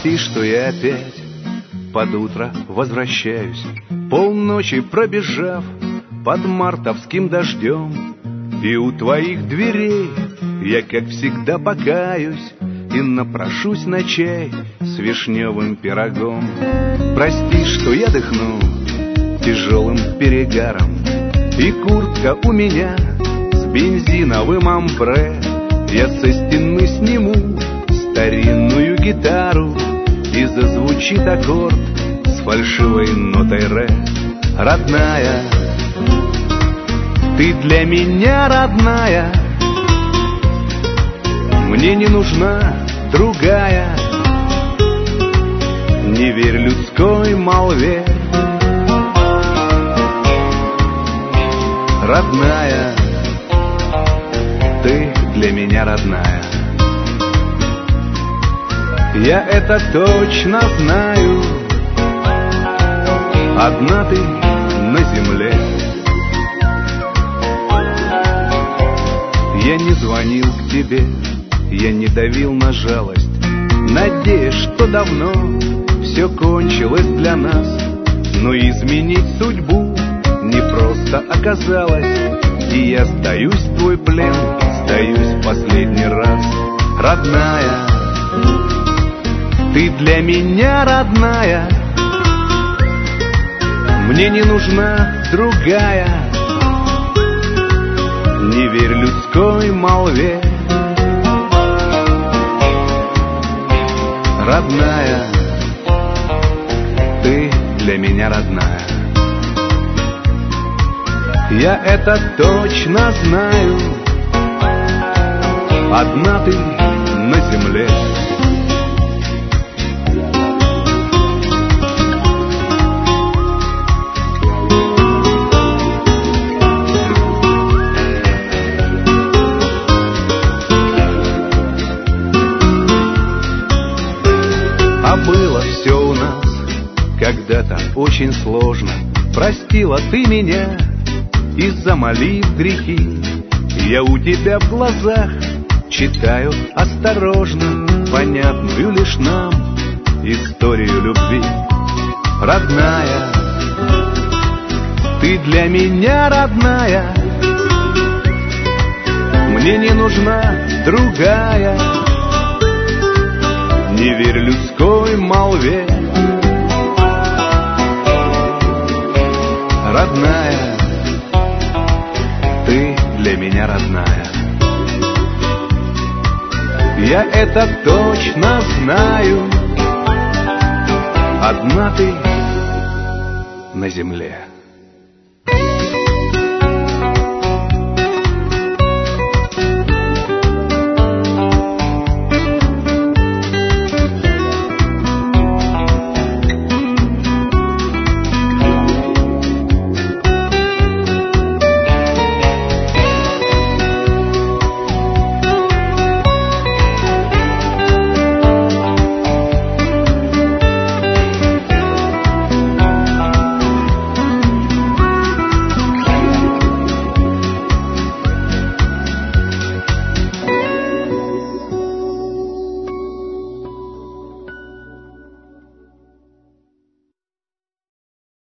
Прости, что я опять под утро возвращаюсь, полночи пробежав под мартовским дождем. И у твоих дверей я, как всегда, покаюсь и напрошусь на чай с вишневым пирогом. Прости, что я дыхну тяжелым перегаром, и куртка у меня с бензиновым амбре. Я со стены сниму старинную гитару, и зазвучит аккорд с фальшивой нотой ре. Родная, ты для меня родная, мне не нужна другая. Не верь людской молве, родная, ты для меня родная. Я это точно знаю, одна ты на земле. Я не звонил к тебе, я не давил на жалость, надеясь, что давно все кончилось для нас. Но изменить судьбу не просто оказалось, и я сдаюсь в твой плен, сдаюсь в последний раз. Родная, ты для меня родная, мне не нужна другая. Не верь людской молве, родная, ты для меня родная. Я это точно знаю, одна ты на земле. А было все у нас когда-то очень сложно. Простила ты меня и замолив грехи. Я у тебя в глазах читаю осторожно понятную лишь нам историю любви. Родная, ты для меня родная, мне не нужна другая. Не верь людской молве, родная, ты для меня родная. Я это точно знаю, одна ты на земле.